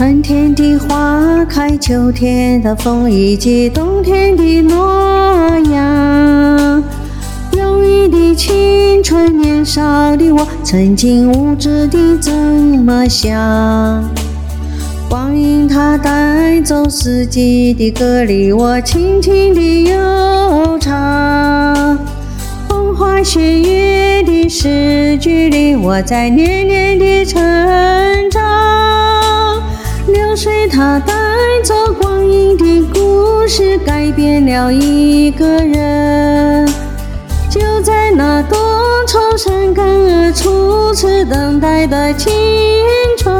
春天的花开，秋天的风，以及冬天的诺阳。忧郁的青春，年少的我，曾经无知的怎么想？光阴它带走四季的歌，里我轻轻地悠长。风花雪月的诗句里，我在年年地成长。流水它带走光阴的故事，改变了一个人。就在那多愁善感而初次等待的青春。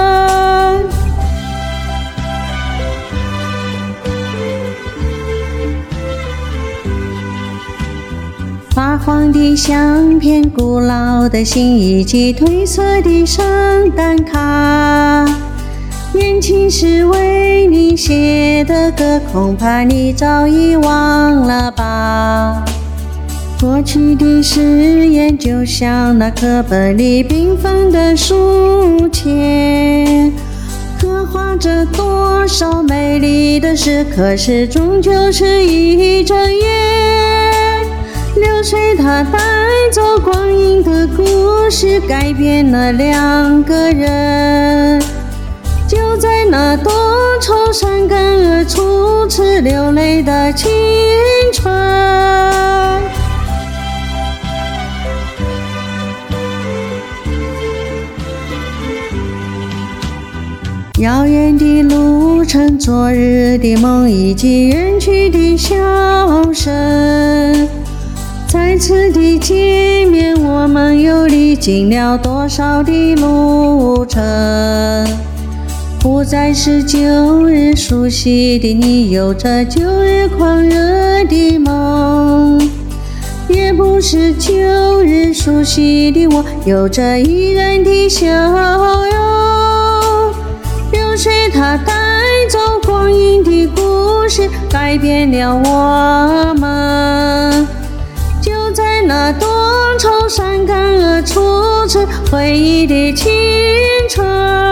发黄的相片，古老的信，以及褪色的圣诞卡。年轻时为你写的歌，恐怕你早已忘了吧。过去的誓言，就像那课本里缤纷的书签，刻画着多少美丽的事，可是终究是一睁眼。流水它带走光阴的故事，改变了两个人。就在那多愁善感而初次流泪的青春。遥远的路程，昨日的梦，以及远去的笑声。再次的见面，我们又历经了多少的路程？不再是旧日熟悉的你，有着旧日狂热的梦；也不是旧日熟悉的我，有着依然的笑容。流水它带走光阴的故事，改变了我们。就在那多愁善感而初次回忆的青春。